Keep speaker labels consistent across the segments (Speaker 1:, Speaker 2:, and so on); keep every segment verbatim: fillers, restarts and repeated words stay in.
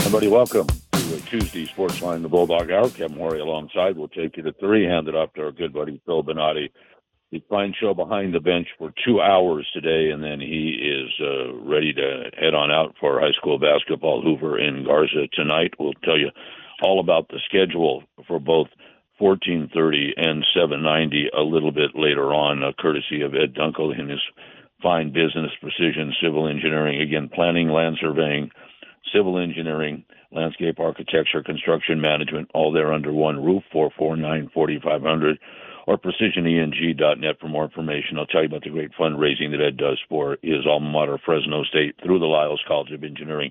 Speaker 1: Everybody, welcome to a Tuesday Sports Line, the Bulldog Hour. Kevin Horry alongside. We'll take you to three. Hand it off to our good buddy Phil Bonatti. The fine show behind the bench for two hours today, and then he is uh, ready to head on out for high school basketball. Hoover in Garza tonight. We'll tell you all about the schedule for both fourteen thirty and seven ninety a little bit later on, uh, courtesy of Ed Dunkel and his fine business, precision, civil engineering, again, planning, land surveying, civil engineering, landscape architecture, construction management, all there under one roof, four four nine, four five zero zero, or precision e n g dot net for more information. I'll tell you about the great fundraising that Ed does for his alma mater, Fresno State, through the Lyles College of Engineering,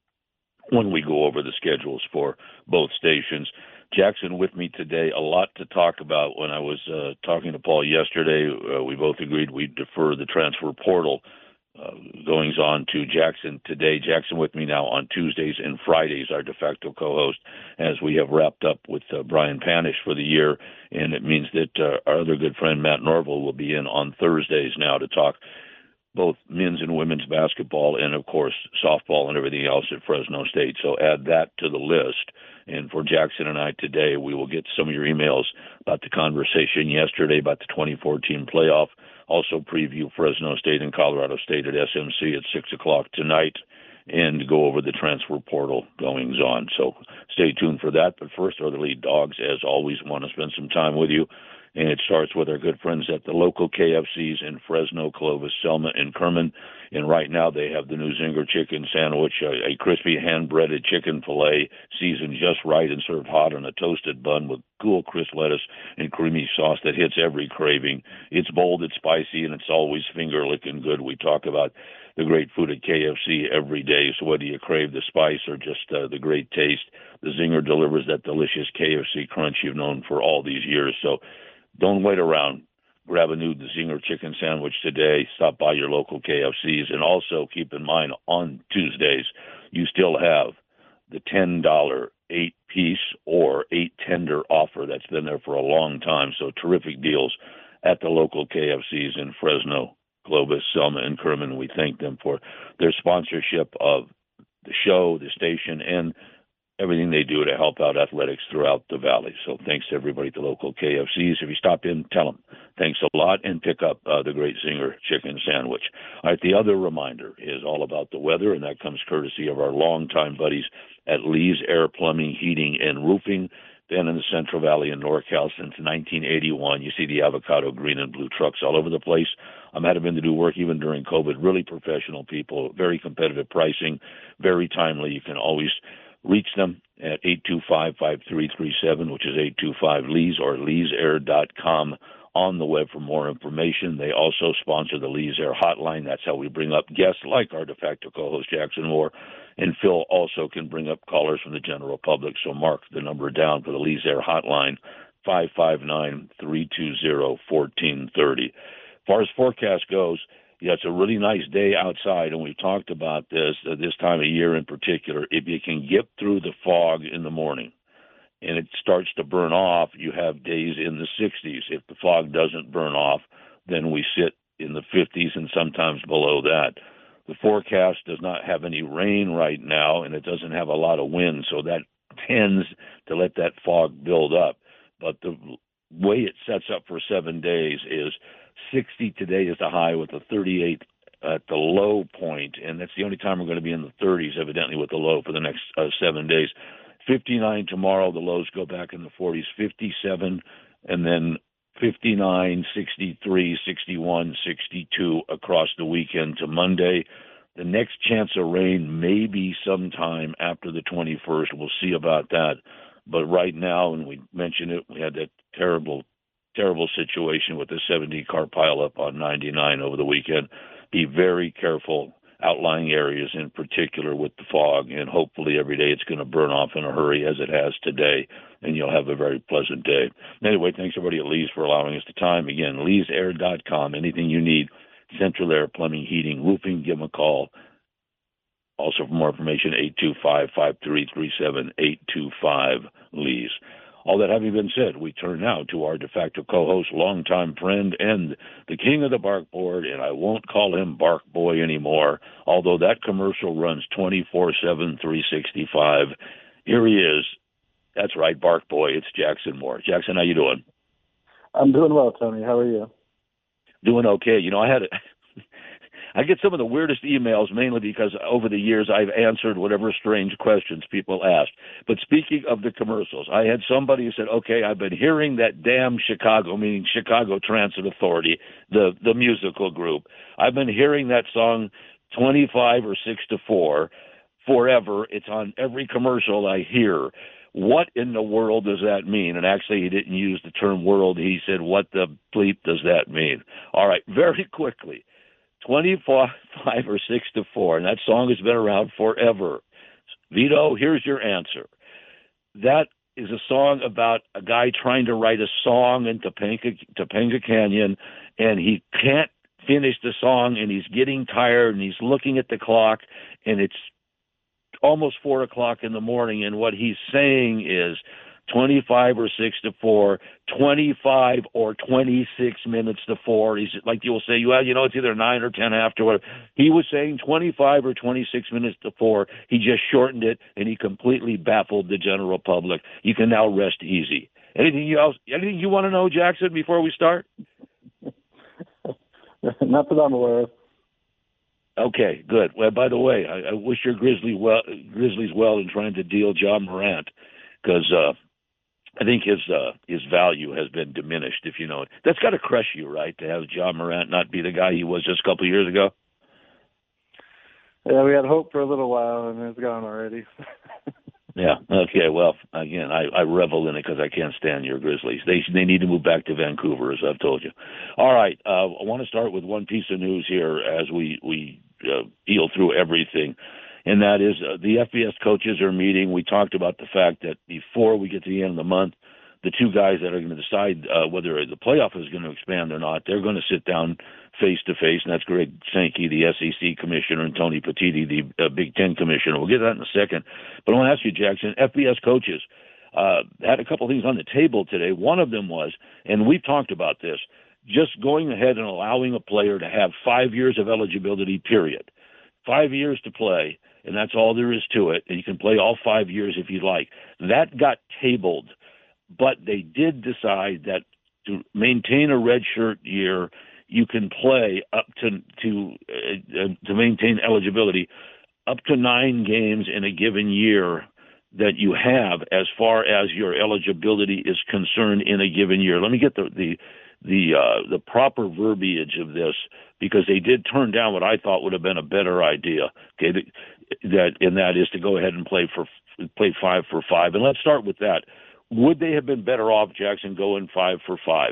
Speaker 1: when we go over the schedules for both stations. Jackson with me today. A lot to talk about. When I was uh, talking to Paul yesterday, uh, we both agreed we'd defer the transfer portal uh, goings on to Jackson today. Jackson with me now on Tuesdays and Fridays, our de facto co-host, as we have wrapped up with uh, Brian Panish for the year. And it means that uh, our other good friend Matt Norville will be in on Thursdays now to talk both men's and women's basketball and, of course, softball and everything else at Fresno State. So add that to the list. And for Jackson and I today, we will get some of your emails about the conversation yesterday about the twenty fourteen playoff. Also preview Fresno State and Colorado State at S M C at six o'clock tonight and go over the transfer portal goings on. So stay tuned for that. But first, our lead dogs, as always, want to spend some time with you. And it starts with our good friends at the local K F Cs in Fresno, Clovis, Selma, and Kerman. And right now they have the new Zinger chicken sandwich, a, a crispy hand-breaded chicken filet, seasoned just right and served hot on a toasted bun with cool, crisp lettuce and creamy sauce that hits every craving. It's bold, it's spicy, and it's always finger-licking good. We talk about the great food at K F C every day, so whether you crave the spice or just uh, the great taste, the Zinger delivers that delicious K F C crunch you've known for all these years. So don't wait around. Grab a new Zinger chicken sandwich today. Stop by your local K F Cs. And also keep in mind, on Tuesdays, you still have the ten dollar eight-piece or eight-tender offer that's been there for a long time. So terrific deals at the local K F Cs in Fresno, Clovis, Selma, and Kerman. We thank them for their sponsorship of the show, the station, and everything they do to help out athletics throughout the valley. So thanks to everybody at the local K F Cs. If you stop in, tell them thanks a lot and pick up uh, the great Zinger chicken sandwich. All right, the other reminder is all about the weather, and that comes courtesy of our longtime buddies at Lee's Air Plumbing, Heating, and Roofing. Been in the Central Valley in NorCal since nineteen eighty-one. You see the avocado green and blue trucks all over the place. I'm had them in to do work even during COVID. Really professional people, very competitive pricing, very timely. You can always reach them at eight two five, five three three seven, which is eight two five Lees, or lees air dot com on the web for more information. They also sponsor the Lees Air Hotline. That's how we bring up guests like our de facto co-host Jackson Moore. And Phil also can bring up callers from the general public. So mark the number down for the Lees Air Hotline, five five nine, three two zero, one four three zero. As far as forecast goes, yeah, it's a really nice day outside, and we've talked about this uh, this time of year in particular. If you can get through the fog in the morning and it starts to burn off, you have days in the sixties. If the fog doesn't burn off, then we sit in the fifties and sometimes below that. The forecast does not have any rain right now, and it doesn't have a lot of wind, so that tends to let that fog build up. But the way it sets up for seven days is sixty today is the high with the thirty-eight at the low point, and that's the only time we're going to be in the thirties, evidently, with the low for the next uh, seven days. fifty-nine tomorrow, the lows go back in the forties, fifty-seven, and then fifty-nine, sixty-three, sixty-one, sixty-two across the weekend to Monday. The next chance of rain may be sometime after the twenty-first. We'll see about that. But right now, and we mentioned it, we had that terrible terrible situation with the seventy car pileup on ninety-nine over the weekend. Be very careful, outlying areas in particular with the fog, and hopefully every day it's going to burn off in a hurry as it has today, and you'll have a very pleasant day. Anyway, thanks everybody at Lee's for allowing us the time. Again, lees air dot com, anything you need, Central Air, Plumbing, Heating, Roofing, give them a call. Also, for more information, eight two five, five three three seven, eight two five Lees. All that having been said, we turn now to our de facto co-host, longtime friend, and the king of the barkboard, and I won't call him Bark Boy anymore, although that commercial runs twenty-four seven, three sixty-five. Here he is. That's right, Bark Boy. It's Jackson Moore. Jackson, how you doing?
Speaker 2: I'm doing well, Tony. How are you?
Speaker 1: Doing okay. You know, I had a I get some of the weirdest emails, mainly because over the years I've answered whatever strange questions people asked. But speaking of the commercials, I had somebody who said, okay, I've been hearing that damn Chicago, meaning Chicago Transit Authority, the, the musical group. I've been hearing that song twenty-five or six to four forever. It's on every commercial I hear. What in the world does that mean? And actually, he didn't use the term world. He said, what the bleep does that mean? All right, very quickly. twenty-five or six to four, and that song has been around forever. Vito, here's your answer. That is a song about a guy trying to write a song in Topanga, Topanga Canyon, and he can't finish the song, and he's getting tired, and he's looking at the clock, and it's almost four o'clock in the morning, and what he's saying is twenty-five or six to four, twenty-five or twenty-six minutes to four. He's like, you'll say, well, you know, it's either nine or ten after. Whatever. He was saying twenty-five or twenty-six minutes to four. He just shortened it, and he completely baffled the general public. You can now rest easy. Anything else? Anything you want to know, Jackson, before we start?
Speaker 2: Not that I'm aware of.
Speaker 1: Okay, good. Well, by the way, I, I wish your Grizzly well, Grizzlies well in trying to deal Ja Morant, because uh, I think his uh, his value has been diminished, if you know it. That's got to crush you, right, to have Ja Morant not be the guy he was just a couple of years ago?
Speaker 2: Yeah, we had hope for a little while, and it's gone already.
Speaker 1: Yeah, okay, well, again, I, I revel in it because I can't stand your Grizzlies. They they need to move back to Vancouver, as I've told you. All right, uh, I want to start with one piece of news here as we, we uh, deal through everything, and that is uh, the F B S coaches are meeting. We talked about the fact that before we get to the end of the month, the two guys that are going to decide uh, whether the playoff is going to expand or not, they're going to sit down face-to-face, and that's Greg Sankey, the S E C commissioner, and Tony Petitti, the uh, Big Ten commissioner. We'll get to that in a second. But I want to ask you, Jackson, F B S coaches uh, had a couple of things on the table today. One of them was, and we've talked about this, just going ahead and allowing a player to have five years of eligibility, period. Five years to play, and that's all there is to it. And you can play all five years if you like. That got tabled, but they did decide that to maintain a redshirt year, you can play up to to uh, to maintain eligibility up to nine games in a given year that you have as far as your eligibility is concerned in a given year. Let me get the the the uh, the proper verbiage of this, because they did turn down what I thought would have been a better idea. Okay, that, that and that is to go ahead and play for play five for five. And let's start with that. Would they have been better off, Jackson, going five for five?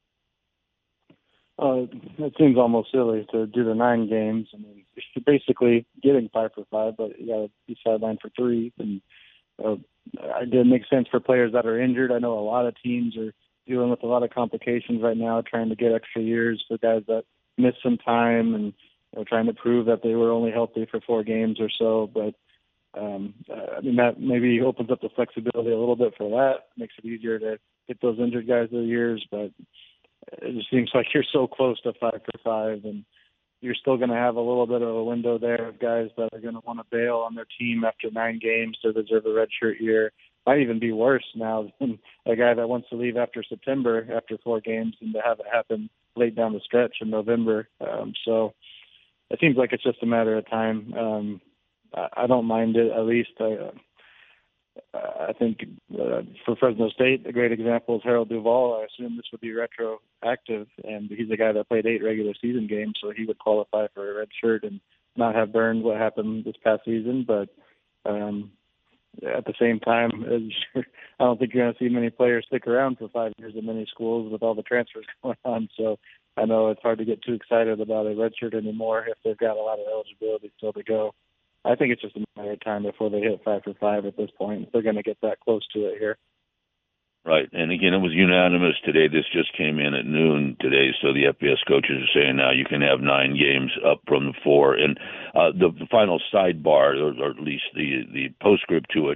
Speaker 2: Uh, it seems almost silly to do the nine games. I mean, you're basically getting five for five, but you got to be sidelined for three. And uh, it did make sense for players that are injured. I know a lot of teams are dealing with a lot of complications right now, trying to get extra years for guys that missed some time and you know, trying to prove that they were only healthy for four games or so. But um, I mean, that maybe opens up the flexibility a little bit for that, makes it easier to get those injured guys their years, but it just seems like you're so close to five for five, and you're still going to have a little bit of a window there of guys that are going to want to bail on their team after nine games to reserve a redshirt year. Might even be worse now than a guy that wants to leave after September after four games and to have it happen late down the stretch in November. Um, so it seems like it's just a matter of time. Um, I, I don't mind it, at least. I, uh, I think uh, for Fresno State, a great example is Harold Duvall. I assume this would be retroactive, and he's a guy that played eight regular season games, so he would qualify for a red shirt and not have burned what happened this past season. But um, at the same time, I don't think you're going to see many players stick around for five years in many schools with all the transfers going on. So I know it's hard to get too excited about a red shirt anymore if they've got a lot of eligibility still to go. I think it's just a matter of time before they hit five for five at this point. They're going to get that close to it here.
Speaker 1: Right. And again, it was unanimous today. This just came in at noon today. So the F B S coaches are saying now you can have nine games up from the four. And uh, the, the final sidebar, or, or at least the, the postscript to it,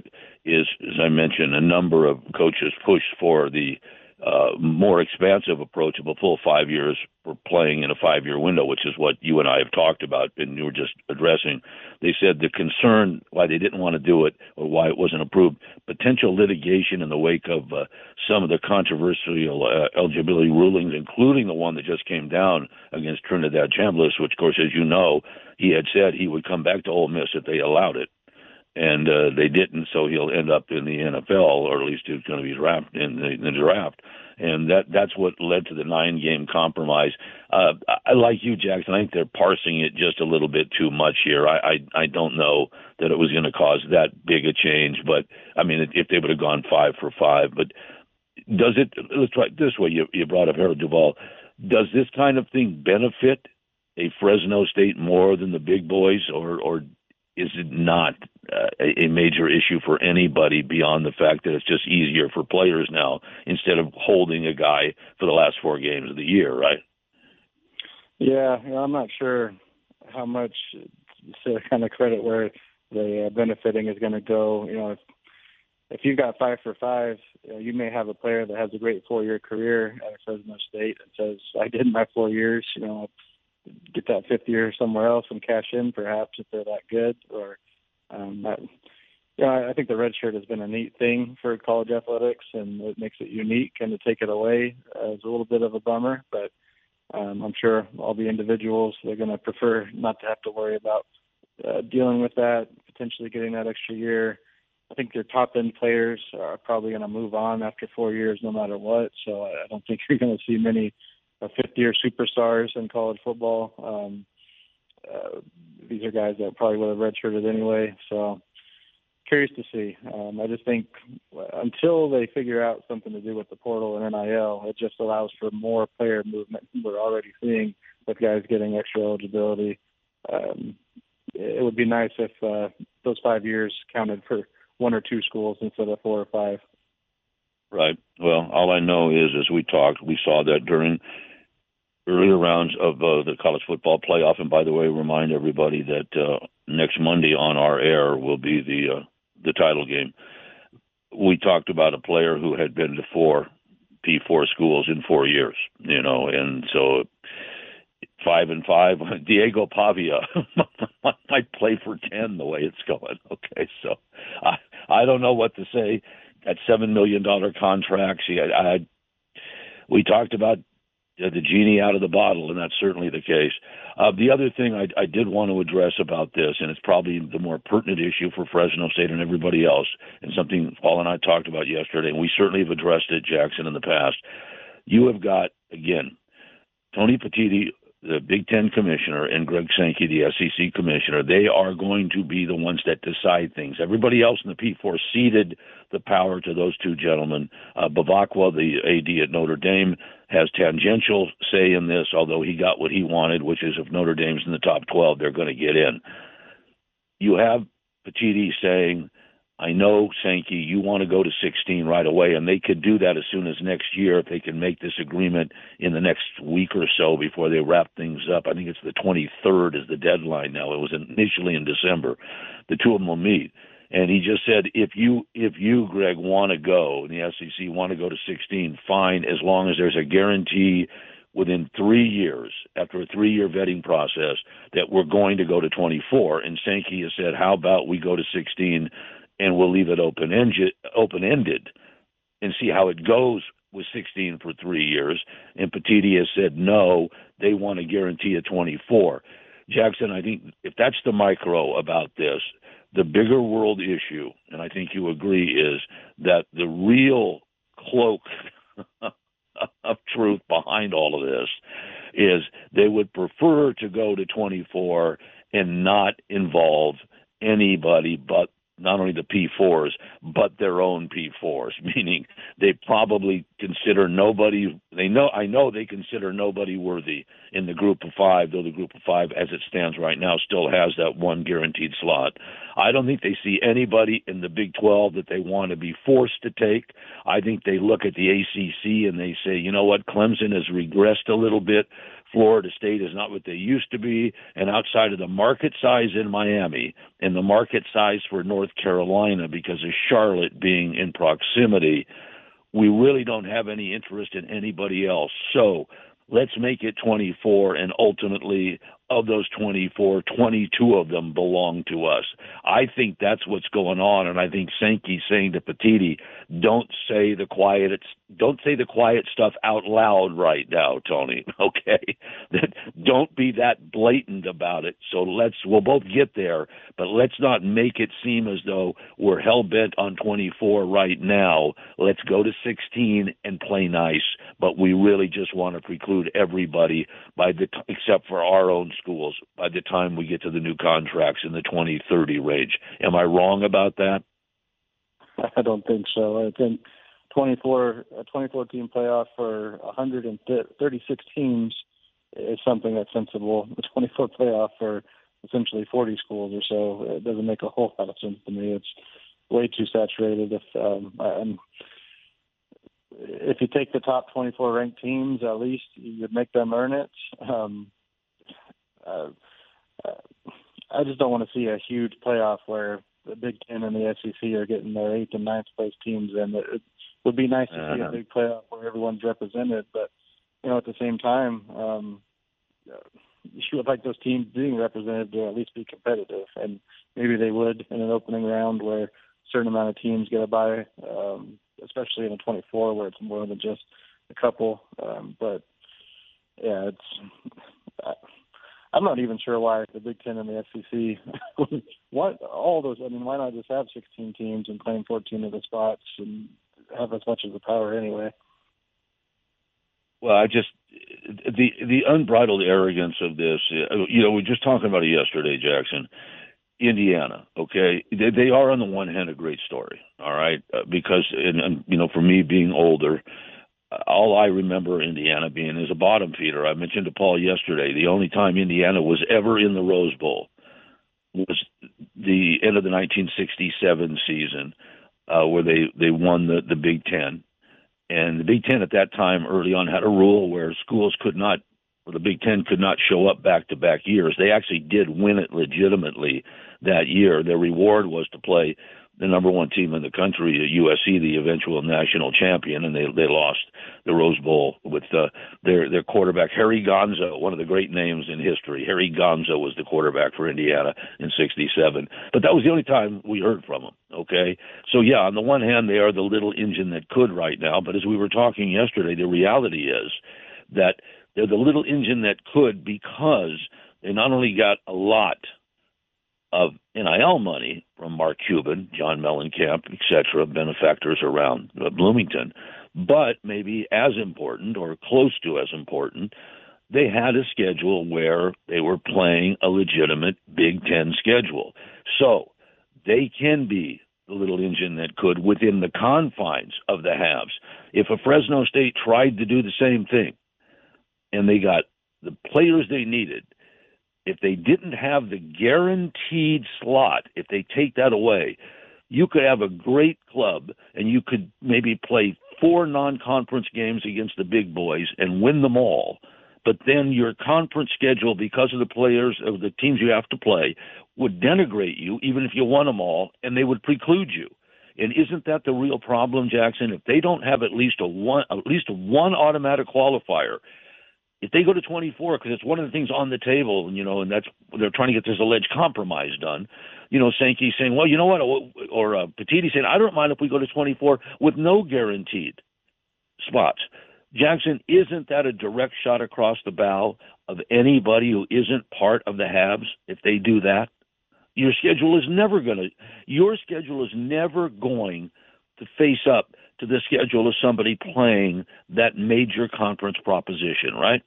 Speaker 1: is, as I mentioned, a number of coaches pushed for the uh, more expansive approach of a full five years for playing in a five-year window, which is what you and I have talked about and you were just addressing. They said the concern why they didn't want to do it or why it wasn't approved, potential litigation in the wake of uh, some of the controversial uh, eligibility rulings, including the one that just came down against Trinidad Chambliss, which, of course, as you know, he had said he would come back to Ole Miss if they allowed it. And uh, they didn't, so he'll end up in the N F L, or at least he's going to be drafted in the, in the draft. And that that's what led to the nine-game compromise. Uh, I like you, Jackson. I think they're parsing it just a little bit too much here. I I, I don't know that it was going to cause that big a change, but I mean, if they would have gone five for five. But does it? Let's try it this way. You you brought up Harold Duvall. Does this kind of thing benefit a Fresno State more than the big boys, or or is it not uh, a major issue for anybody beyond the fact that it's just easier for players now instead of holding a guy for the last four games of the year, right?
Speaker 2: Yeah, you know, I'm not sure how much to kind of credit where the uh, benefiting is going to go. You know, if, if you've got five for five, you know, you may have a player that has a great four-year career at Fresno State and says, I did my four years, you know, get that fifth year somewhere else and cash in, perhaps, if they're that good. Or, um, that, you know, I think the red shirt has been a neat thing for college athletics, and it makes it unique. And to take it away uh, is a little bit of a bummer. But um, I'm sure all the individuals, they're going to prefer not to have to worry about uh, dealing with that, potentially getting that extra year. I think their top end players are probably going to move on after four years, no matter what. So I don't think you're going to see many Uh, fifth-year superstars in college football. Um, uh, these are guys that probably would have redshirted anyway. So curious to see. Um, I just think until they figure out something to do with the portal and N I L, it just allows for more player movement. We're already seeing with guys getting extra eligibility. Um, it would be nice if uh, those five years counted for one or two schools instead of four or five.
Speaker 1: Right. Well, all I know is, as we talked, we saw that during earlier rounds of uh, the college football playoff. And by the way, remind everybody that uh, next Monday on our air will be the uh, the title game. We talked about a player who had been to four P four schools in four years, you know, and so five and five. Diego Pavia might play for ten the way it's going. Okay, so I I don't know what to say. At seven million dollar contracts, I, I we talked about uh, the genie out of the bottle, and that's certainly the case. Uh, the other thing I, I did want to address about this, and it's probably the more pertinent issue for Fresno State and everybody else, and something Paul and I talked about yesterday, and we certainly have addressed it, Jackson, in the past. You have got, again, Tony Petitti, the Big Ten commissioner, and Greg Sankey, the S E C commissioner. They are going to be the ones that decide things. Everybody else in the P four ceded the power to those two gentlemen. Uh, Bavakwa, the A D at Notre Dame, has tangential say in this, although he got what he wanted, which is if Notre Dame's in the top twelve, they're going to get in. You have Petitti saying, I know, Sankey, you want to go to sixteen right away, and they could do that as soon as next year if they can make this agreement in the next week or so before they wrap things up. I think it's the twenty-third is the deadline now. It was initially in December. The two of them will meet. And he just said, if you, if you, Greg, want to go, and the S E C want to go to sixteen, fine, as long as there's a guarantee within three years, after a three-year vetting process, that we're going to go to twenty-four. And Sankey has said, how about we go to sixteen and we'll leave it open-ended, open-ended and see how it goes with sixteen for three years. And Petitti has said, no, they want to guarantee a twenty-four. Jackson, I think if that's the micro about this, the bigger world issue, and I think you agree, is that the real cloak of truth behind all of this is they would prefer to go to twenty-four and not involve anybody but not only the P fours, but their own P fours, meaning they probably consider nobody, they know, I know they consider nobody worthy in the group of five, though the group of five, as it stands right now, still has that one guaranteed slot. I don't think they see anybody in the Big twelve that they want to be forced to take. I think they look at the A C C and they say, you know what, Clemson has regressed a little bit Florida State is not what they used to be, and outside of the market size in Miami and the market size for North Carolina because of Charlotte being in proximity, we really don't have any interest in anybody else. So let's make it twenty-four, and ultimately, of those twenty-four, twenty-two of them belong to us. I think that's what's going on, and I think Sankey's saying to Petitti, don't say the quiet, don't say the quiet stuff out loud right now, Tony. Okay, don't be that blatant about it. So let's we'll both get there, but let's not make it seem as though we're hell bent on twenty-four right now. Let's go to sixteen and play nice, but we really just want to preclude everybody by the t- except for our own schools by the time we get to the new contracts in the twenty thirty range. Am I wrong about that?
Speaker 2: I don't think so. I think twenty-four a twenty-four team playoff for one hundred thirty-six teams is something that's sensible. The twenty-four playoff for essentially forty schools or so, it doesn't make a whole lot of sense to me. It's way too saturated. If um, I'm, if you take the top twenty-four ranked teams, at least you'd make them earn it. Um, uh, I just don't want to see a huge playoff where the Big Ten and the S E C are getting their eighth and ninth place teams in. It would be nice to uh-huh. see a big playoff where everyone's represented, but you know, at the same time, um, you would like those teams being represented to at least be competitive, and maybe they would in an opening round where a certain amount of teams get a bye, um, especially in a twenty-four where it's more than just a couple. Um, but yeah, it's. Uh, I'm not even sure why the Big Ten and the S E C, why all those, I mean, why not just have sixteen teams and claim fourteen of the spots and have as much of the power anyway?
Speaker 1: Well, I just, the the unbridled arrogance of this, you know, we were just talking about it yesterday, Jackson. Indiana, okay, they, they are on the one hand a great story, all right, uh, because, and, and, you know, for me being older, all I remember Indiana being is a bottom feeder. I mentioned to Paul yesterday, the only time Indiana was ever in the Rose Bowl was the end of the nineteen sixty-seven season, uh, where they, they won the, the Big Ten. And the Big Ten at that time early on had a rule where schools could not, or the Big Ten could not show up back-to-back years. They actually did win it legitimately that year. Their reward was to play the number one team in the country, U S C, the eventual national champion, and they they lost the Rose Bowl with uh, their their quarterback, Harry Gonzo, one of the great names in history. Harry Gonzo was the quarterback for Indiana in sixty-seven. But that was the only time we heard from them, okay? So, yeah, on the one hand, they are the little engine that could right now, but as we were talking yesterday, the reality is that they're the little engine that could because they not only got a lot of N I L money from Mark Cuban, John Mellencamp, et cetera, benefactors around uh, Bloomington. But maybe as important or close to as important, they had a schedule where they were playing a legitimate Big Ten schedule. So they can be the little engine that could within the confines of the halves. If a Fresno State tried to do the same thing and they got the players they needed, if they didn't have the guaranteed slot, if they take that away, you could have a great club and you could maybe play four non-conference games against the big boys and win them all. But then your conference schedule, because of the players of the teams you have to play, would denigrate you even if you won them all, and they would preclude you. And isn't that the real problem, Jackson? If they don't have at least a one, at least one automatic qualifier, if they go to twenty-four, because it's one of the things on the table, you know, and that's they're trying to get this alleged compromise done. You know, Sankey saying, well, you know what, or, or uh, Petitti saying, I don't mind if we go to twenty-four with no guaranteed spots. Jackson, isn't that a direct shot across the bow of anybody who isn't part of the Habs if they do that? Your schedule is never going to, your schedule is never going to face up to the schedule of somebody playing that major conference proposition, right?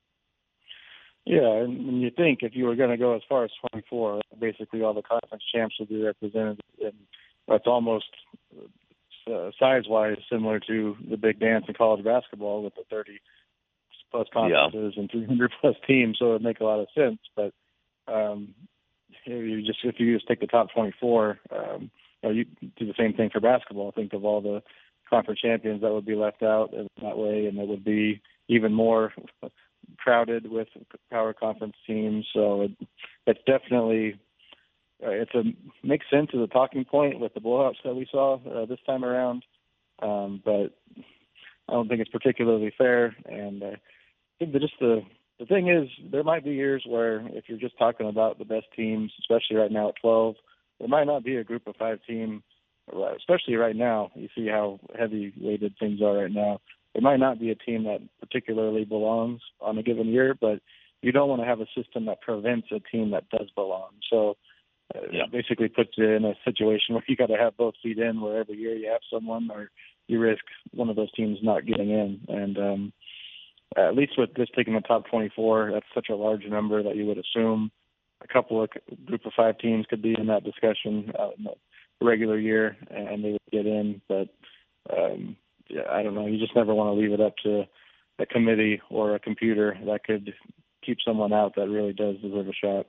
Speaker 2: Yeah, and you think if you were going to go as far as twenty-four, basically all the conference champs would be represented, and that's almost uh, size-wise similar to the big dance in college basketball with the thirty-plus conferences yeah. and three hundred plus teams, so it would make a lot of sense. But um, you just if you just take the top twenty-four, um, you, know, you do the same thing for basketball. Think of all the conference champions that would be left out in that way, and it would be even more crowded with power conference teams. So it, it's definitely uh, it's a makes sense as a talking point with the blowouts that we saw uh, this time around. Um, but I don't think it's particularly fair. And uh, I think that just the the thing is, there might be years where if you're just talking about the best teams, especially right now at twelve, there might not be a group of five team, especially right now. You see how heavy-weighted things are right now. There might not be a team that particularly belongs on a given year, but you don't want to have a system that prevents a team that does belong. So uh, yeah. it basically puts you in a situation where you got to have both feet in, where every year you have someone, or you risk one of those teams not getting in. And um, at least with this taking the top twenty-four, that's such a large number that you would assume a couple of group of five teams could be in that discussion uh, in the regular year, and they would get in. But um, yeah, I don't know. You just never want to leave it up to a committee or a computer that could keep someone out that really does deserve a shot.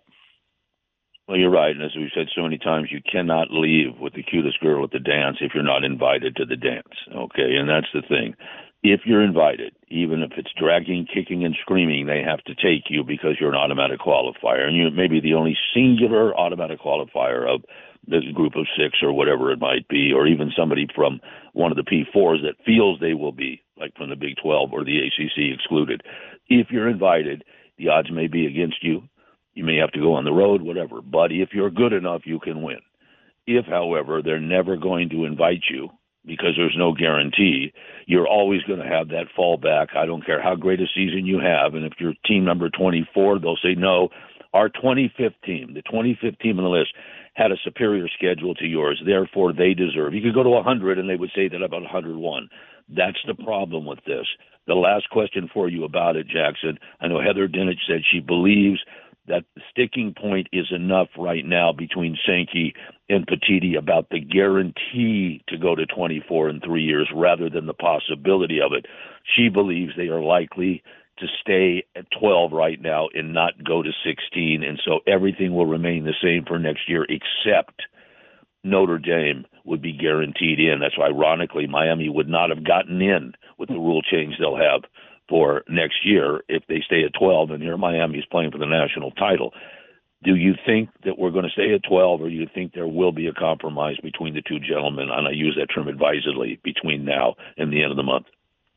Speaker 1: Well, you're right. And as we've said so many times, you cannot leave with the cutest girl at the dance if you're not invited to the dance. Okay. And that's the thing. If you're invited, even if it's dragging, kicking, and screaming, they have to take you because you're an automatic qualifier. And you may be the only singular automatic qualifier of the group of six or whatever it might be, or even somebody from one of the P fours that feels they will be, like from the Big twelve or the A C C excluded. If you're invited, the odds may be against you. You may have to go on the road, whatever. But if you're good enough, you can win. If, however, they're never going to invite you because there's no guarantee, you're always going to have that fallback. I don't care how great a season you have. And if you're team number twenty-four, they'll say, no, our twenty-fifth team, the twenty-fifth team on the list, had a superior schedule to yours. Therefore, they deserve. You could go to one hundred, and they would say that about one hundred one. That's the problem with this. The last question for you about it, Jackson. I know Heather Dinich said she believes that the sticking point is enough right now between Sankey and Petitti about the guarantee to go to twenty-four in three years rather than the possibility of it. She believes they are likely to stay at twelve right now and not go to sixteen, and so everything will remain the same for next year except Notre Dame would be guaranteed in. That's why, ironically, Miami would not have gotten in with the rule change they'll have for next year if they stay at twelve, and here Miami is playing for the national title. Do you think that we're going to stay at twelve, or do you think there will be a compromise between the two gentlemen, and I use that term advisedly, between now and the end of the month?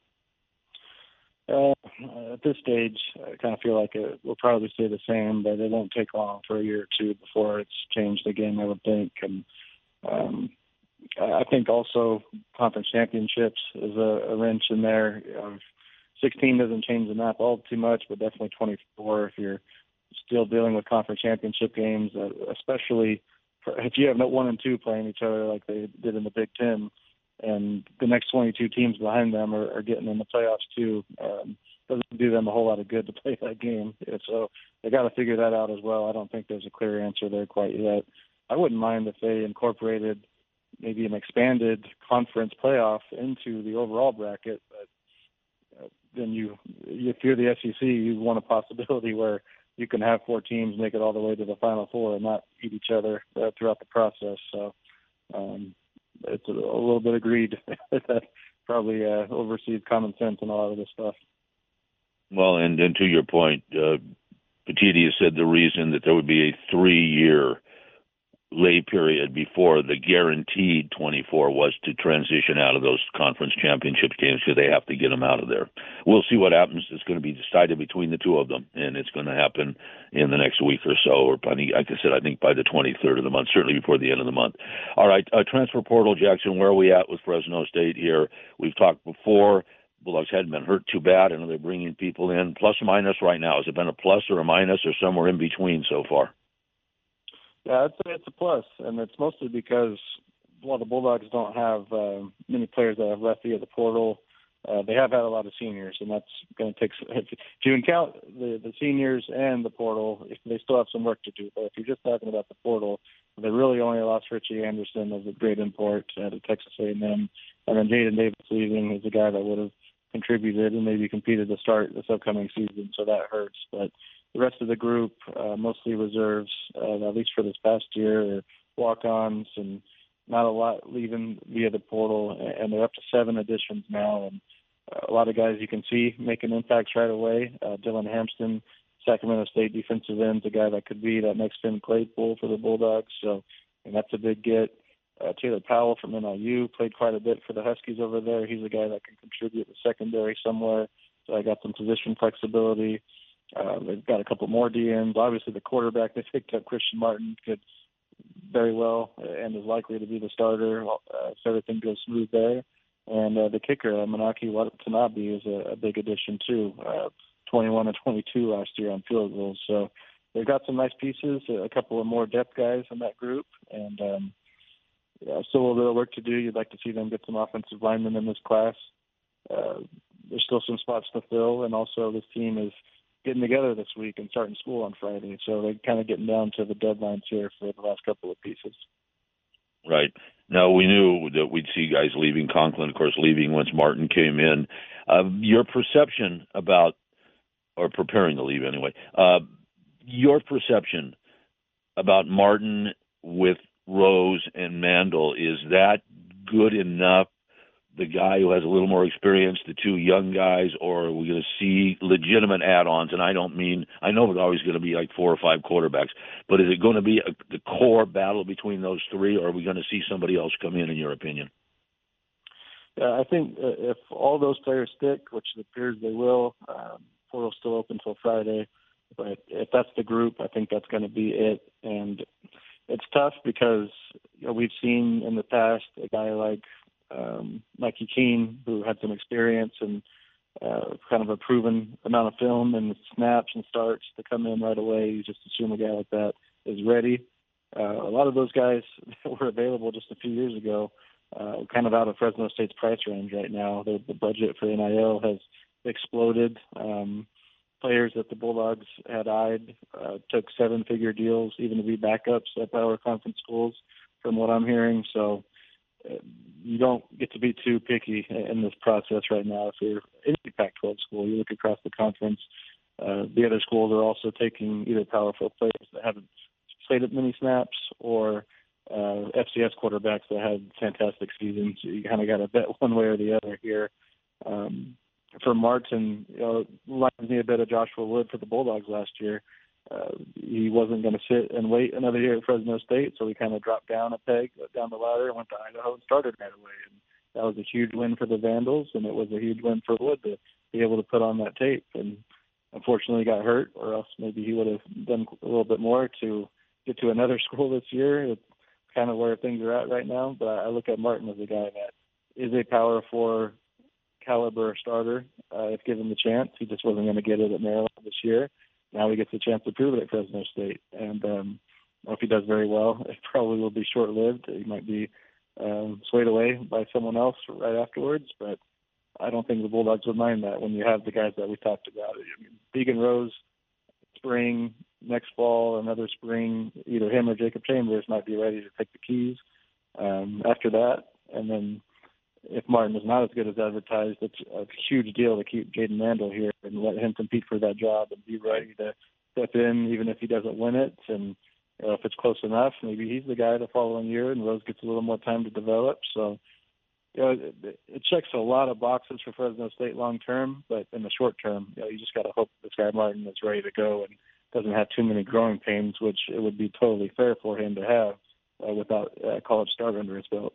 Speaker 2: Uh, at this stage, I kind of feel like it will probably stay the same, but it won't take long for a year or two before it's changed again, I would think. And um, I think also conference championships is a, a wrench in there. Um, sixteen doesn't change the map all too much, but definitely twenty-four if you're still dealing with conference championship games, uh, especially for, if you have no one and two playing each other like they did in the Big Ten, and the next twenty-two teams behind them are, are getting in the playoffs too. Um, doesn't do them a whole lot of good to play that game. So they got to figure that out as well. I don't think there's a clear answer there quite yet. I wouldn't mind if they incorporated maybe an expanded conference playoff into the overall bracket, but uh, then you, if you're the S E C, you want a possibility where you can have four teams make it all the way to the Final Four and not beat each other uh, throughout the process. So um, it's a, a little bit agreed that probably uh, oversees common sense in a lot of this stuff.
Speaker 1: Well, and, and to your point, uh, Petitti has said the reason that there would be a three-year lay period before the guaranteed twenty-four was to transition out of those conference championship games because they have to get them out of there. We'll see what happens. It's going to be decided between the two of them, and it's going to happen in the next week or so, or probably, like I said, I think by the twenty-third of the month, certainly before the end of the month. All right, uh, transfer portal, Jackson, where are we at with Fresno State here? We've talked before. Bulldogs hadn't been hurt too bad. I know they're bringing people in. Plus or minus right now? Has it been a plus or a minus or somewhere in between so far?
Speaker 2: Yeah, I'd say it's a plus, and it's mostly because while the Bulldogs don't have uh, many players that have left via the portal, uh, they have had a lot of seniors, and that's going to take – if you count the, the seniors and the portal, they still have some work to do. But if you're just talking about the portal, they really only lost Richie Anderson as a great import uh, to Texas A and M, and then Jaden Davis leaving is a guy that would have contributed and maybe competed to start this upcoming season, so that hurts. But the rest of the group, uh, mostly reserves, uh, at least for this past year, are walk-ons and not a lot leaving via the portal, and they're up to seven additions now. And a lot of guys you can see making impacts right away. Uh, Dylan Hampton, Sacramento State defensive end, a guy that could be that next Finn Claypool for the Bulldogs. So, and that's a big get. Uh, Taylor Powell from N I U played quite a bit for the Huskies over there. He's a guy that can contribute the secondary somewhere. So I got some position flexibility. Uh, they've got a couple more D Ns. Obviously, the quarterback they picked up, Christian Martin, could very well and is likely to be the starter uh, if everything goes smooth there. And uh, the kicker, uh, Manaki Watanabe, is a, a big addition too. Uh, twenty-one and twenty-two last year on field goals. So they've got some nice pieces, a couple of more depth guys in that group, and um, yeah, still a little bit of work to do. You'd like to see them get some offensive linemen in this class. Uh, there's still some spots to fill, and also this team is getting together this week and starting school on Friday. So they're kind of getting down to the deadlines here for the last couple of pieces.
Speaker 1: Right. Now, we knew that we'd see guys leaving, Conklin, of course, leaving once Martin came in. Uh, your perception about, or preparing to leave anyway, uh, your perception about Martin with Rose and Mandel, is that good enough? The guy who has a little more experience, the two young guys, or are we going to see legitimate add-ons? And I don't mean, I know it's always going to be like four or five quarterbacks, but is it going to be a, the core battle between those three, or are we going to see somebody else come in, in your opinion?
Speaker 2: Yeah, I think uh, if all those players stick, which it appears they will, um, portal's still open until Friday, but if that's the group, I think that's going to be it. And it's tough because, you know, we've seen in the past a guy like um, Mikey Keene, who had some experience and uh, kind of a proven amount of film and snaps and starts to come in right away. You just assume a guy like that is ready. Uh, a lot of those guys that were available just a few years ago, uh, kind of out of Fresno State's price range right now. The, the budget for N I L has exploded. Um, players that the Bulldogs had eyed uh, took seven-figure deals, even to be backups at Power Conference schools, from what I'm hearing. So uh, you don't get to be too picky in this process right now. If you're in the Pac twelve school, you look across the conference, uh, the other schools are also taking either powerful players that haven't played at many snaps or uh, F C S quarterbacks that had fantastic seasons. You kind of got to bet one way or the other here. Um, for Martin, you know, reminds me a bit of Joshua Wood for the Bulldogs last year. Uh, he wasn't going to sit and wait another year at Fresno State, so he kind of dropped down a peg, down the ladder, and went to Idaho and started right away. And that was a huge win for the Vandals, and it was a huge win for Wood to be able to put on that tape. And unfortunately, he got hurt, or else maybe he would have done a little bit more to get to another school this year. It's kind of where things are at right now. But I look at Martin as a guy that is a Power Four caliber starter uh, if given the chance. He just wasn't going to get it at Maryland this year. Now he gets a chance to prove it at Fresno State. And um, if he does very well, it probably will be short-lived. He might be um, swayed away by someone else right afterwards. But I don't think the Bulldogs would mind that when you have the guys that we talked about. I mean, Deegan Rose, spring, next fall, another spring, either him or Jacob Chambers might be ready to take the keys um, after that. And then if Martin is not as good as advertised, it's a huge deal to keep Jaden Mandel here and let him compete for that job and be ready to step in even if he doesn't win it. And you know, if it's close enough, maybe he's the guy the following year and Rose gets a little more time to develop. So you know, it, it checks a lot of boxes for Fresno State long term, but in the short term, you know, you just got to hope this guy Martin is ready to go and doesn't have too many growing pains, which it would be totally fair for him to have uh, without a college start under his belt.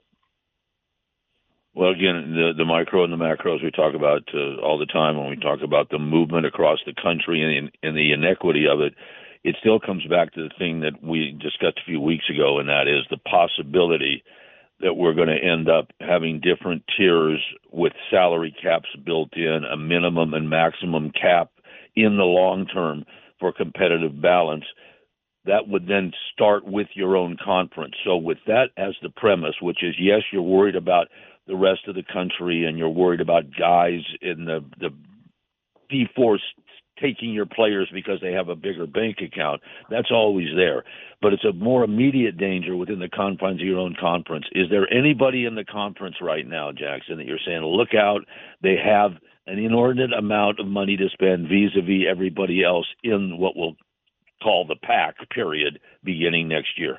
Speaker 1: Well, again, the, the micro and the macros we talk about uh, all the time when we talk about the movement across the country and, and the inequity of it, it still comes back to the thing that we discussed a few weeks ago, and that is the possibility that we're going to end up having different tiers with salary caps built in, a minimum and maximum cap in the long term for competitive balance. That would then start with your own conference. So with that as the premise, which is, yes, you're worried about the rest of the country and you're worried about guys in the, the D four taking your players because they have a bigger bank account. That's always there. But it's a more immediate danger within the confines of your own conference. Is there anybody in the conference right now, Jackson, that you're saying, look out, they have an inordinate amount of money to spend vis-a-vis everybody else in what we'll call the pack period beginning next year?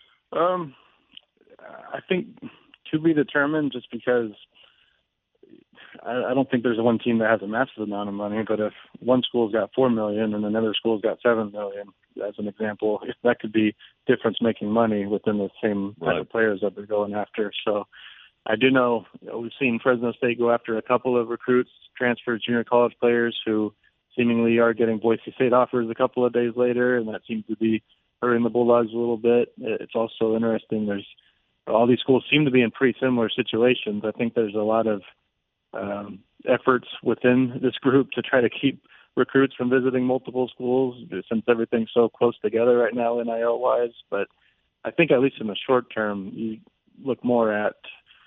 Speaker 2: Um, I think to be determined, just because I, I don't think there's one team that has a massive amount of money, but if one school's got four million and another school's got seven million, as an example, that could be difference making money within the same type
Speaker 1: Right.
Speaker 2: of players that they're going after. So I do know, you know we've seen Fresno State go after a couple of recruits, transfer junior college players who seemingly are getting Boise State offers a couple of days later, and that seems to be hurting the Bulldogs a little bit. It's also interesting. There's all these schools seem to be in pretty similar situations. I think there's a lot of um, efforts within this group to try to keep recruits from visiting multiple schools since everything's so close together right now N I L wise. But I think at least in the short term, you look more at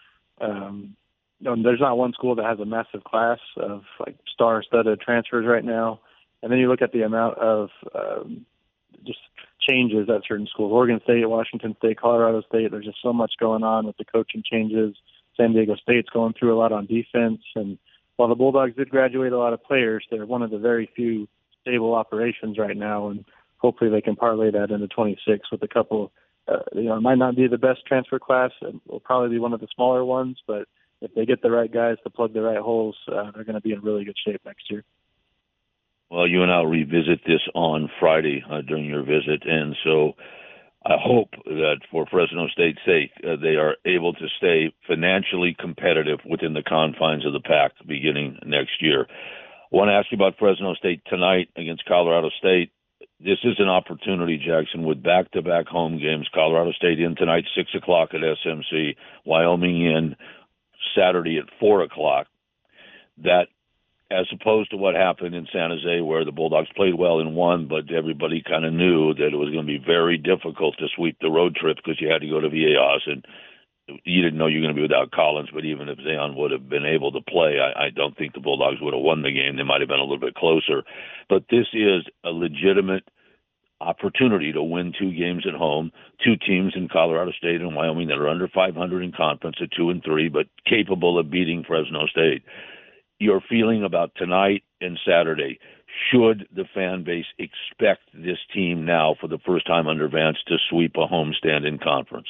Speaker 2: um, you know, there's not one school that has a massive class of like star-studded transfers right now, and then you look at the amount of um, just changes at certain schools. Oregon State, Washington State, Colorado State, there's just so much going on with the coaching changes. San Diego State's going through a lot on defense. And while the Bulldogs did graduate a lot of players, they're one of the very few stable operations right now. And hopefully they can parlay that into twenty-six with a couple, uh, you know, it might not be the best transfer class. It will probably be one of the smaller ones, but if they get the right guys to plug the right holes, uh, they're going to be in really good shape next year.
Speaker 1: Well, you and I will revisit this on Friday uh, during your visit, and so I hope that for Fresno State's sake, uh, they are able to stay financially competitive within the confines of the Pac beginning next year. I want to ask you about Fresno State tonight against Colorado State. This is an opportunity, Jackson, with back-to-back home games. Colorado State in tonight, six o'clock at S M C. Wyoming in Saturday at four o'clock. That, as opposed to what happened in San Jose, where the Bulldogs played well and won, but everybody kind of knew that it was going to be very difficult to sweep the road trip because you had to go to Viejas, and you didn't know you were going to be without Collins. But even if Zion would have been able to play, I, I don't think the Bulldogs would have won the game. They might have been a little bit closer. But this is a legitimate opportunity to win two games at home, two teams in Colorado State and Wyoming that are under five hundred in conference at two and three, but capable of beating Fresno State. Your feeling about tonight and Saturday, should the fan base expect this team now for the first time under Vance to sweep a homestand in conference?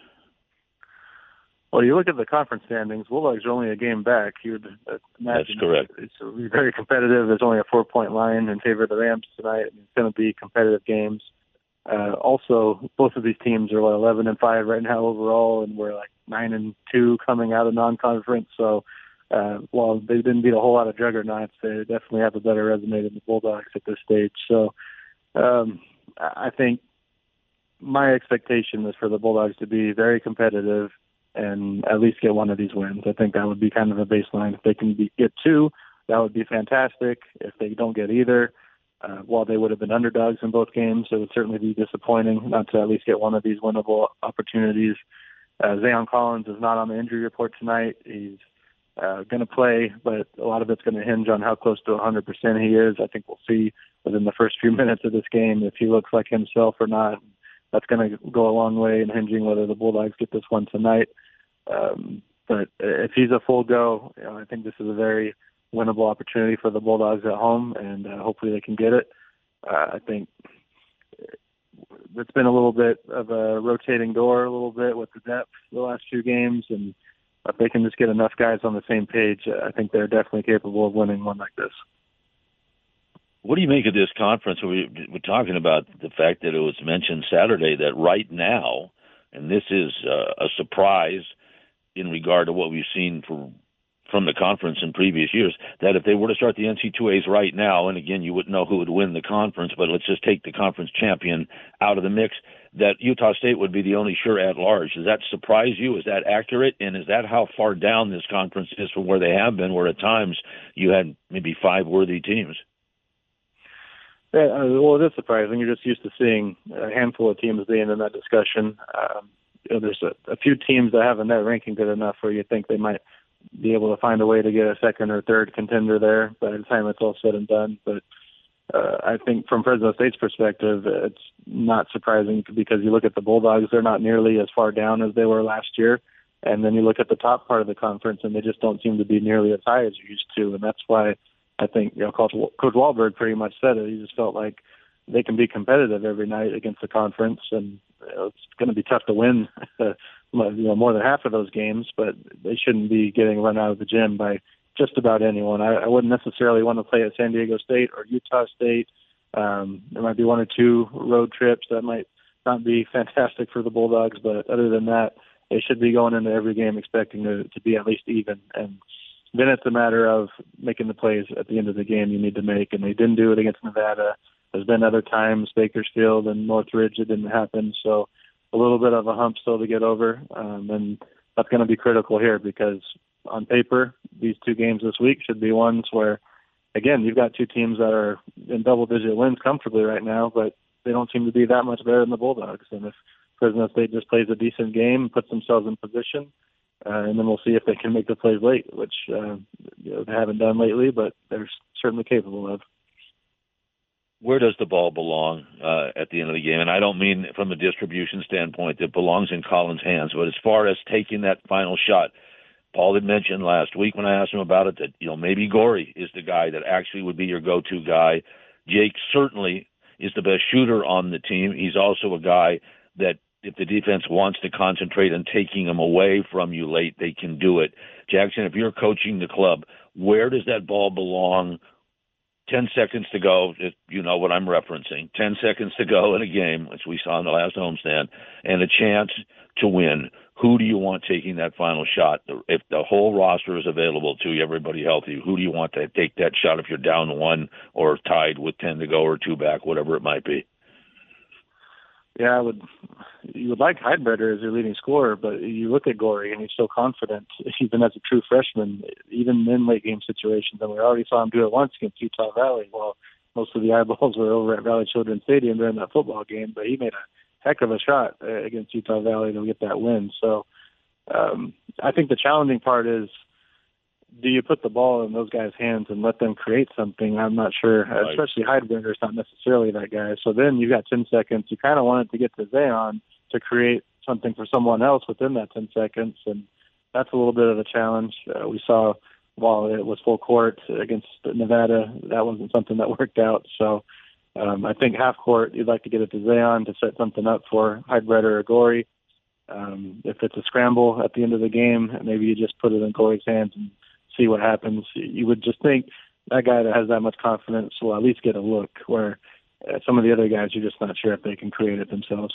Speaker 2: Well, you look at the conference standings, Bulldogs are only a game back. You would imagine
Speaker 1: That's correct.
Speaker 2: It's very competitive. There's only a four-point line in favor of the Rams tonight. It's going to be competitive games. Uh, also, both of these teams are what, eleven and five right now overall, and we're like nine and two coming out of non-conference. So, uh, while they didn't beat a whole lot of juggernauts, they definitely have a better resume than the Bulldogs at this stage. So, um, I think my expectation is for the Bulldogs to be very competitive and at least get one of these wins. I think that would be kind of a baseline. If they can be, get two, that would be fantastic. If they don't get either, uh, while they would have been underdogs in both games, it would certainly be disappointing not to at least get one of these winnable opportunities. Uh, Zion Collins is not on the injury report tonight. He's uh, going to play, but a lot of it's going to hinge on how close to one hundred percent he is. I think we'll see within the first few minutes of this game if he looks like himself or not. That's going to go a long way in hinging whether the Bulldogs get this one tonight. Um, but if he's a full go, you know, I think this is a very winnable opportunity for the Bulldogs at home, and uh, hopefully they can get it. Uh, I think it's been a little bit of a rotating door a little bit with the depth the last few games, and if they can just get enough guys on the same page, I think they're definitely capable of winning one like this.
Speaker 1: What do you make of this conference? We, we're talking about the fact that it was mentioned Saturday that right now, and this is uh, a surprise in regard to what we've seen for, from the conference in previous years, that if they were to start the N C double A's right now, and again, you wouldn't know who would win the conference, but let's just take the conference champion out of the mix, that Utah State would be the only sure at-large. Does that surprise you? Is that accurate? And is that how far down this conference is from where they have been, where at times you had maybe five worthy teams?
Speaker 2: Yeah, well, it is surprising. You're just used to seeing a handful of teams being in that discussion. Um, you know, there's a, a few teams that have a net ranking good enough where you think they might be able to find a way to get a second or third contender there by the time it's all said and done. But uh, I think from Fresno State's perspective, it's not surprising because you look at the Bulldogs, they're not nearly as far down as they were last year. And then you look at the top part of the conference, and they just don't seem to be nearly as high as you used to. And that's why I think, you know, Coach, Coach Wahlberg pretty much said it. He just felt like they can be competitive every night against the conference, and you know, it's going to be tough to win, you know, more than half of those games, but they shouldn't be getting run out of the gym by just about anyone. I, I wouldn't necessarily want to play at San Diego State or Utah State. Um, there might be one or two road trips that might not be fantastic for the Bulldogs, but other than that, they should be going into every game expecting to, to be at least even. And then it's a matter of making the plays at the end of the game you need to make, and they didn't do it against Nevada. There's been other times, Bakersfield and Northridge, it didn't happen. So a little bit of a hump still to get over, um, and that's going to be critical here because on paper, these two games this week should be ones where, again, you've got two teams that are in double-digit wins comfortably right now, but they don't seem to be that much better than the Bulldogs. And if Fresno State just plays a decent game, puts themselves in position, uh, and then we'll see if they can make the plays late, which uh, you know, they haven't done lately, but they're certainly capable of.
Speaker 1: Where does the ball belong uh, at the end of the game? And I don't mean from a distribution standpoint that belongs in Collins' hands, but as far as taking that final shot, Paul had mentioned last week when I asked him about it that, you know, maybe Gorey is the guy that actually would be your go-to guy. Jake certainly is the best shooter on the team. He's also a guy that if the defense wants to concentrate on taking him away from you late, they can do it. Jackson, if you're coaching the club, where does that ball belong? Ten seconds to go, you know what I'm referencing. Ten seconds to go in a game, which we saw in the last homestand, and a chance to win. Who do you want taking that final shot? If the whole roster is available to you, everybody healthy, who do you want to take that shot if you're down one or tied with ten to go or two back, whatever it might be?
Speaker 2: Yeah, I would. You would like Heidbreder as your leading scorer, but you look at Gorey and he's so confident, even as a true freshman, even in late game situations. And we already saw him do it once against Utah Valley. Well, most of the eyeballs were over at Valley Children's Stadium during that football game, but he made a heck of a shot against Utah Valley to get that win. So um, I think the challenging part is, do you put the ball in those guys' hands and let them create something? I'm not sure, right. Especially Heidbreder is not necessarily that guy. So then you've got ten seconds. You kind of want it to get to Zayon to create something for someone else within that ten seconds, and that's a little bit of a challenge. Uh, we saw while it was full court against Nevada, that wasn't something that worked out. So um, I think half court, you'd like to get it to Zayon to set something up for Heidbreder or Gorey. Um, if it's a scramble at the end of the game, maybe you just put it in Gorey's hands and see what happens. You would just think that guy that has that much confidence will at least get a look, where uh, some of the other guys, you're just not sure if they can create it themselves.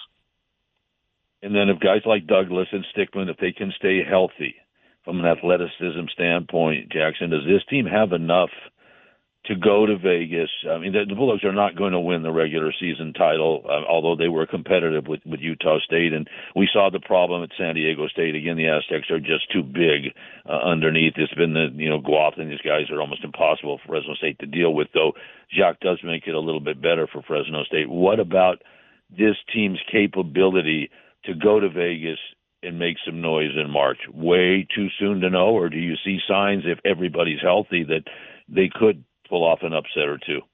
Speaker 1: And then if guys like Douglas and Stickman, if they can stay healthy from an athleticism standpoint, Jackson, does this team have enough to go to Vegas? I mean, the, the Bulldogs are not going to win the regular season title, uh, although they were competitive with, with Utah State. And we saw the problem at San Diego State. Again, the Aztecs are just too big uh, underneath. It's been the, you know, Guath and these guys are almost impossible for Fresno State to deal with, though Jacques does make it a little bit better for Fresno State. What about this team's capability to go to Vegas and make some noise in March? Way too soon to know, or do you see signs, if everybody's healthy, that they could pull off an upset or two?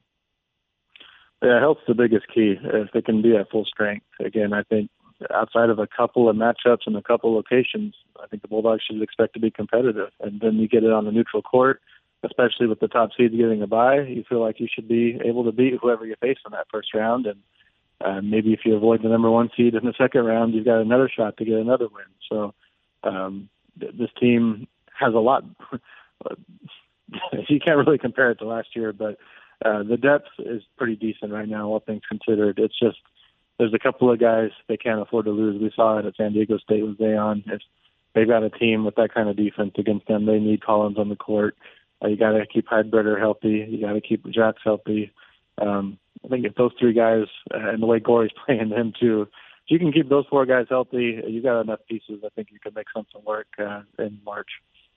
Speaker 2: Yeah, health's the biggest key. If they can be at full strength. Again, I think outside of a couple of matchups and a couple locations, I think the Bulldogs should expect to be competitive. And then you get it on the neutral court, especially with the top seeds getting a bye, you feel like you should be able to beat whoever you face in that first round. And uh, maybe if you avoid the number one seed in the second round, you've got another shot to get another win. So um, th- this team has a lot. You can't really compare it to last year, but uh, the depth is pretty decent right now, all things considered. It's just there's a couple of guys they can't afford to lose. We saw it at San Diego State with Zayon. If they've got a team with that kind of defense against them, they need Collins on the court. Uh, you got to keep Heidbreder healthy. You got to keep Jacques healthy. Um, I think if those three guys, uh, and the way Gorey's playing them too, if you can keep those four guys healthy, you got enough pieces. I think you can make something work uh, in March.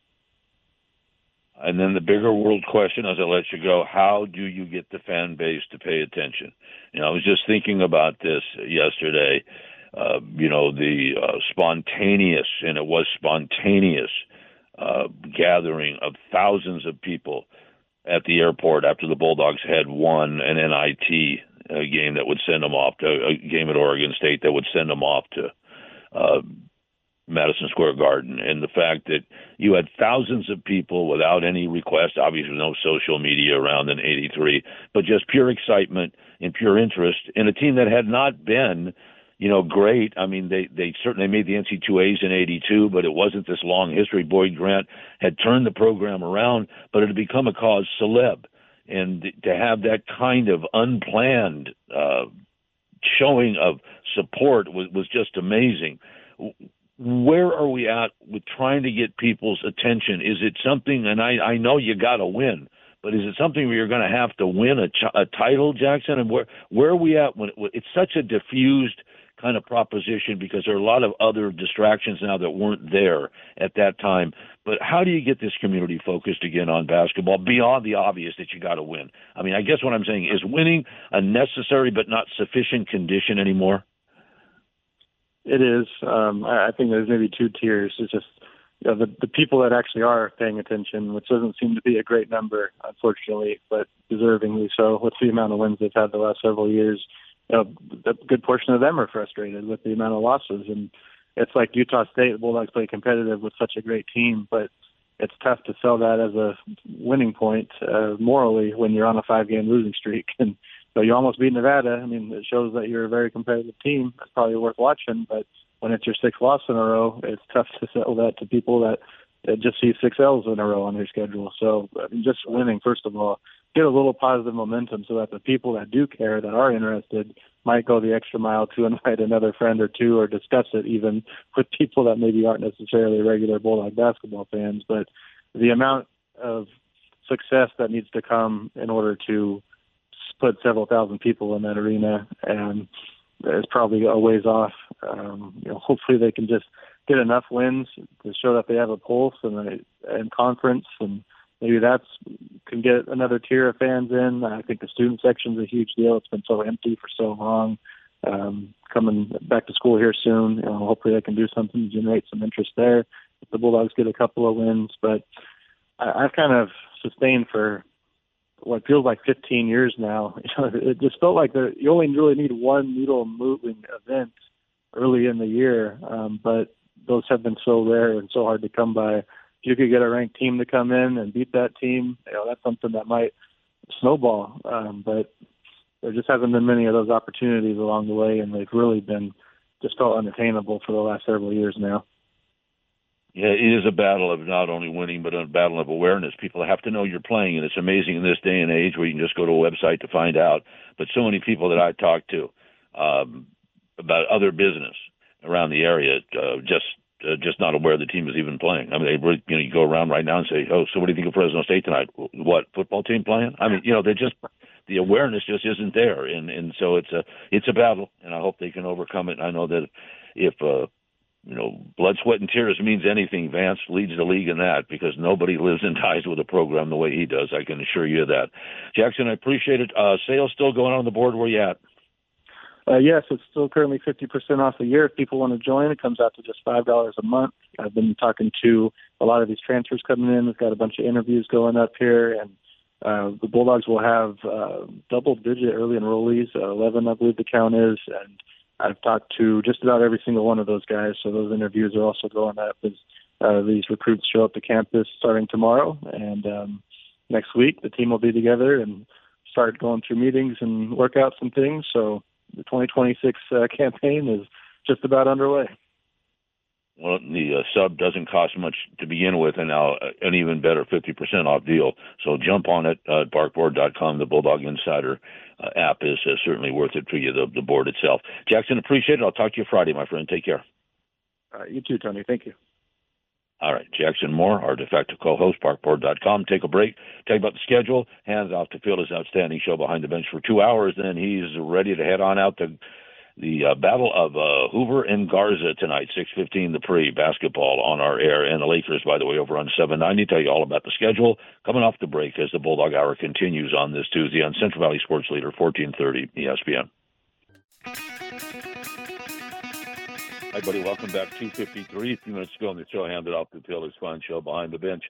Speaker 1: And then the bigger world question, as I let you go, how do you get the fan base to pay attention? You know, I was just thinking about this yesterday. Uh, you know, the uh, spontaneous, and it was spontaneous, uh, gathering of thousands of people at the airport after the Bulldogs had won an N I T uh, game that would send them off to a game at Oregon State that would send them off to uh, Madison Square Garden. And the fact that you had thousands of people without any request, obviously no social media around in eighty-three, but just pure excitement and pure interest in a team that had not been, you know, great. I mean, they, they certainly made the N C double A's in eighty-two, but it wasn't this long history. Boyd Grant had turned the program around, but it had become a cause celeb. And to have that kind of unplanned uh, showing of support was, was just amazing. Where are we at with trying to get people's attention? Is it something, and I, I know you got to win, but is it something where you're going to have to win a, ch- a title, Jackson? And where where are we at when it, it's such a diffused kind of proposition, because there are a lot of other distractions now that weren't there at that time. But how do you get this community focused again on basketball beyond the obvious that you got to win? I mean, I guess what I'm saying is, winning a necessary but not sufficient condition anymore?
Speaker 2: It is. Um, I, I think there's maybe two tiers. It's just, you know, the, the people that actually are paying attention, which doesn't seem to be a great number, unfortunately, but deservingly so. With the amount of wins they've had the last several years, you know, a good portion of them are frustrated with the amount of losses. And it's like Utah State, the Bulldogs play competitive with such a great team, but it's tough to sell that as a winning point uh, morally when you're on a five-game losing streak. And so you almost beat Nevada. I mean, it shows that you're a very competitive team. That's probably worth watching. But when it's your sixth loss in a row, it's tough to sell that to people that, that just see six L's in a row on their schedule. So I mean, just winning, first of all, get a little positive momentum so that the people that do care, that are interested, might go the extra mile to invite another friend or two, or discuss it even with people that maybe aren't necessarily regular Bulldog basketball fans. But the amount of success that needs to come in order to put several thousand people in that arena and is probably a ways off. Um, you know, hopefully they can just get enough wins to show that they have a pulse and and conference, and maybe that's can get another tier of fans in. I think the student section is a huge deal. It's been so empty for so long. Um, coming back to school here soon, you know, hopefully they can do something to generate some interest there if the Bulldogs get a couple of wins. But I, I've kind of sustained for what feels like fifteen years now. You know, it just felt like there, you only really need one needle moving event early in the year, um, but those have been so rare and so hard to come by. If you could get a ranked team to come in and beat that team, you know, that's something that might snowball. Um, but there just hasn't been many of those opportunities along the way, and they've really been just felt unattainable for the last several years now.
Speaker 1: Yeah, it is a battle of not only winning, but a battle of awareness. People have to know you're playing, and it's amazing in this day and age where you can just go to a website to find out. But so many people that I talk to um, about other business around the area uh, just uh, just not aware the team is even playing. I mean, they really, you know, you go around right now and say, "Oh, so what do you think of Fresno State tonight? What football team playing?" I mean, you know, they just the awareness just isn't there, and and so it's a it's a battle, and I hope they can overcome it. And I know that if uh, you know, blood, sweat, and tears means anything, Vance leads the league in that, because nobody lives and dies with a program the way he does. I can assure you that. Jackson, I appreciate it. Uh, sales still going on the board. Where you at?
Speaker 2: Uh, yes, it's still currently fifty percent off a year. If people want to join, it comes out to just five dollars a month. I've been talking to a lot of these transfers coming in. We've got a bunch of interviews going up here, and uh, the Bulldogs will have uh, double-digit early enrollees, uh, eleven, I believe the count is, and I've talked to just about every single one of those guys, so those interviews are also going up as uh, these recruits show up to campus starting tomorrow. And um, next week, the team will be together and start going through meetings and workouts and things. So the twenty twenty-six uh, campaign is just about underway.
Speaker 1: Well, the uh, sub doesn't cost much to begin with, and now uh, an even better fifty percent off deal. So jump on it uh, at barkboard dot com. The Bulldog Insider uh, app is uh, certainly worth it for you, the, the board itself. Jackson, appreciate it. I'll talk to you Friday, my friend. Take care.
Speaker 2: Uh, you too, Tony. Thank you.
Speaker 1: All right, Jackson Moore, our de facto co-host, barkboard dot com. Take a break, tell you about the schedule, hands off to Phil, his outstanding show Behind the Bench for two hours. Then he's ready to head on out to the uh, Battle of uh, Hoover and Garza tonight, six fifteen, the pre-basketball on our air. And the Lakers, by the way, over on seven ninety. Tell you all about the schedule coming off the break as the Bulldog Hour continues on this Tuesday on Central Valley Sports Leader, fourteen thirty E S P N. Hi, buddy. Welcome back. two fifty-three. A few minutes ago on the show, handed off to Phil, his fun show Behind the Bench.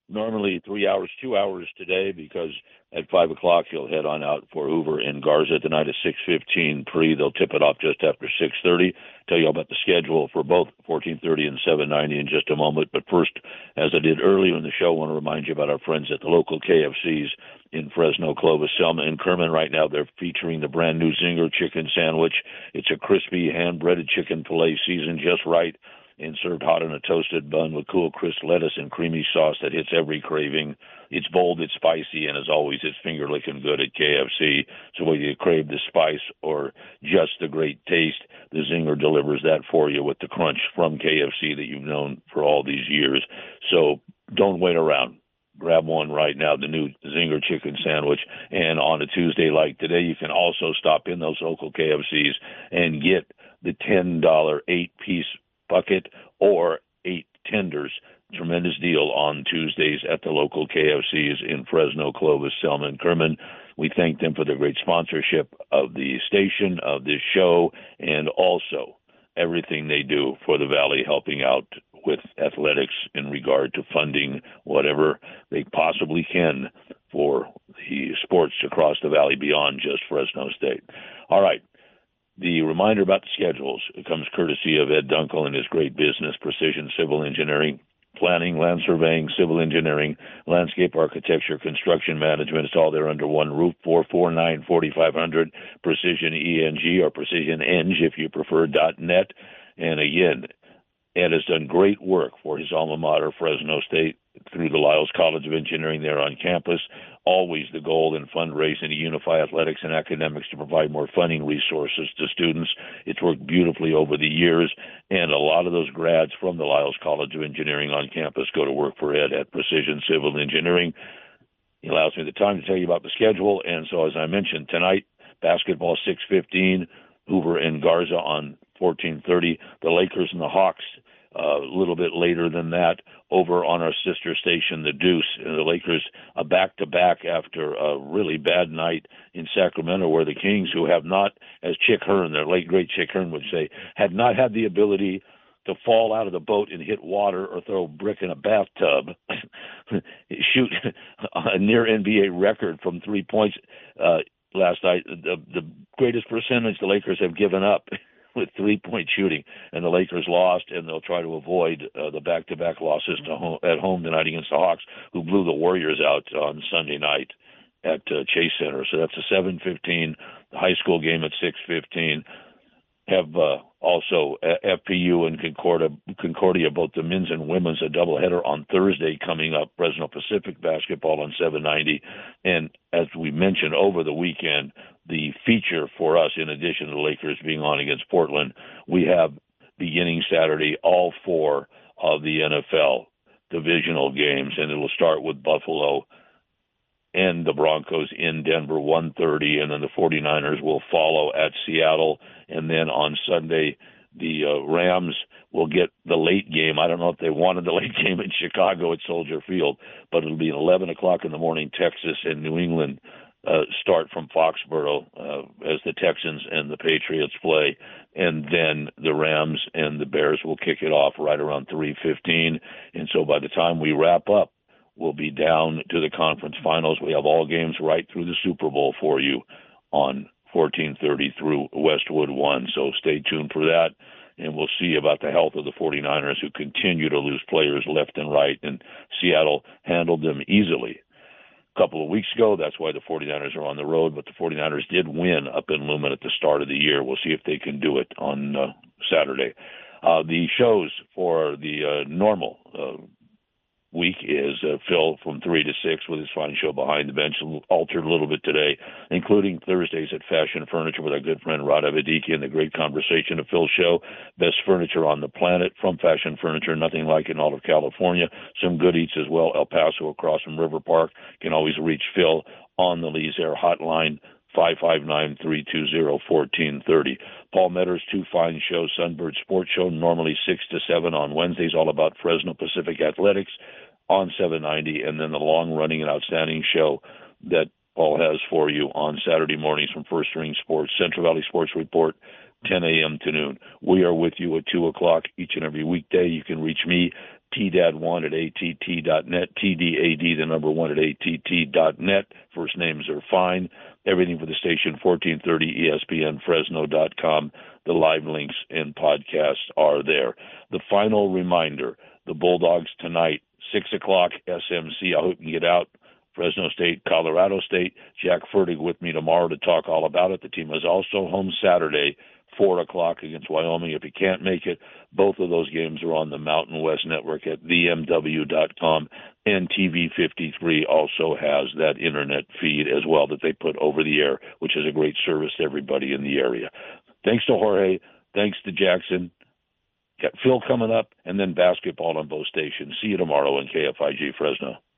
Speaker 1: normally three hours, two hours today, because at five o'clock he'll head on out for Hoover and Garza tonight at six fifteen pre. They'll tip it off just after six thirty. Tell you all about the schedule for both fourteen thirty and seven ninety in just a moment. But first, as I did earlier in the show, I want to remind you about our friends at the local K F Cs in Fresno, Clovis, Selma, and Kerman. Right now they're featuring the brand new Zinger chicken sandwich. It's a crispy hand-breaded chicken filet seasoned just right and served hot on a toasted bun with cool, crisp lettuce and creamy sauce that hits every craving. It's bold, it's spicy, and as always, it's finger-licking good at K F C. So whether you crave the spice or just the great taste, the Zinger delivers that for you with the crunch from K F C that you've known for all these years. So don't wait around. Grab one right now, the new Zinger chicken sandwich. And on a Tuesday like today, you can also stop in those local K F Cs and get the ten dollar eight-piece bucket or eight tenders. Tremendous deal on Tuesdays at the local K F Cs in Fresno, Clovis, Selma, and Kerman. We thank them for their great sponsorship of the station, of this show, and also everything they do for the Valley, helping out with athletics in regard to funding whatever they possibly can for the sports across the Valley beyond just Fresno State. All right. The reminder about the schedules comes courtesy of Ed Dunkel and his great business, Precision Civil Engineering, Planning, Land Surveying, Civil Engineering, Landscape Architecture, Construction Management. It's all there under one roof. four four nine, four five zero zero, Precision E N G, or Precision Eng if you prefer, dot net. And again, Ed has done great work for his alma mater, Fresno State, through the Lyles College of Engineering there on campus. Always the goal in fundraising to unify athletics and academics to provide more funding resources to students. It's worked beautifully over the years, and a lot of those grads from the Lyles College of Engineering on campus go to work for Ed at Precision Civil Engineering. He allows me the time to tell you about the schedule, and so as I mentioned, tonight, basketball six fifteen, Hoover and Garza on fourteen thirty, the Lakers and the Hawks Uh, a little bit later than that over on our sister station, The Deuce. And the Lakers a back-to-back after a really bad night in Sacramento, where the Kings, who have not, as Chick Hearn, their late great Chick Hearn would say, had not had the ability to fall out of the boat and hit water or throw a brick in a bathtub, shoot a near N B A record from three points uh, last night, the, the greatest percentage the Lakers have given up with three-point shooting, and the Lakers lost, and they'll try to avoid uh, the back-to-back losses to home, at home tonight against the Hawks, who blew the Warriors out on Sunday night at uh, Chase Center. So that's a seven fifteen, the high school game at six fifteen. Have uh, also F P U and Concordia, Concordia, both the men's and women's, a doubleheader on Thursday coming up. Fresno Pacific basketball on seven ninety. And as we mentioned over the weekend, the feature for us, in addition to the Lakers being on against Portland, we have beginning Saturday all four of the N F L divisional games, and it'll start with Buffalo and the Broncos in Denver, one thirty, and then the 49ers will follow at Seattle. And then on Sunday, the uh, Rams will get the late game. I don't know if they wanted the late game in Chicago at Soldier Field, but it'll be at eleven o'clock in the morning. Texas and New England uh, start from Foxborough uh, as the Texans and the Patriots play. And then the Rams and the Bears will kick it off right around three fifteen. And so by the time we wrap up, we'll be down to the conference finals. We have all games right through the Super Bowl for you on fourteen thirty through Westwood one. So stay tuned for that, and we'll see about the health of the 49ers, who continue to lose players left and right, and Seattle handled them easily a couple of weeks ago. That's why the 49ers are on the road, but the 49ers did win up in Lumen at the start of the year. We'll see if they can do it on uh, Saturday. Uh, the shows for the uh, normal uh, week is uh, Phil from three to six with his fine show Behind the Bench, altered a little bit today, including Thursdays at Fashion Furniture with our good friend Rod Avediki and the Great Conversation of Phil show. Best furniture on the planet from Fashion Furniture, nothing like it in all of California. Some good eats as well. El Paso across from River Park. You can always reach Phil on the Lee's Air hotline, five five nine, three two zero, one four three zero. Paul Metter's Two Fine Shows, Sunbird Sports Show, normally six to seven on Wednesdays, all about Fresno Pacific Athletics on seven ninety, and then the long-running and outstanding show that Paul has for you on Saturday mornings from First Ring Sports, Central Valley Sports Report, ten a.m. to noon. We are with you at two o'clock each and every weekday. You can reach me, T D A D one at A T T dot net, T D A D, the number one at A T T dot net. First names are fine. Everything for the station, fourteen thirty E S P N Fresno dot com. The live links and podcasts are there. The final reminder, the Bulldogs tonight, six o'clock, S M C. I hope you can get out. Fresno State, Colorado State. Jack Fertig with me tomorrow to talk all about it. The team is also home Saturday, four o'clock against Wyoming. If you can't make it, both of those games are on the Mountain West Network at the m w dot com. And T V fifty-three also has that internet feed as well that they put over the air, which is a great service to everybody in the area. Thanks to Jorge. Thanks to Jackson. Got Phil coming up, and then basketball on both stations. See you tomorrow on K F I G Fresno.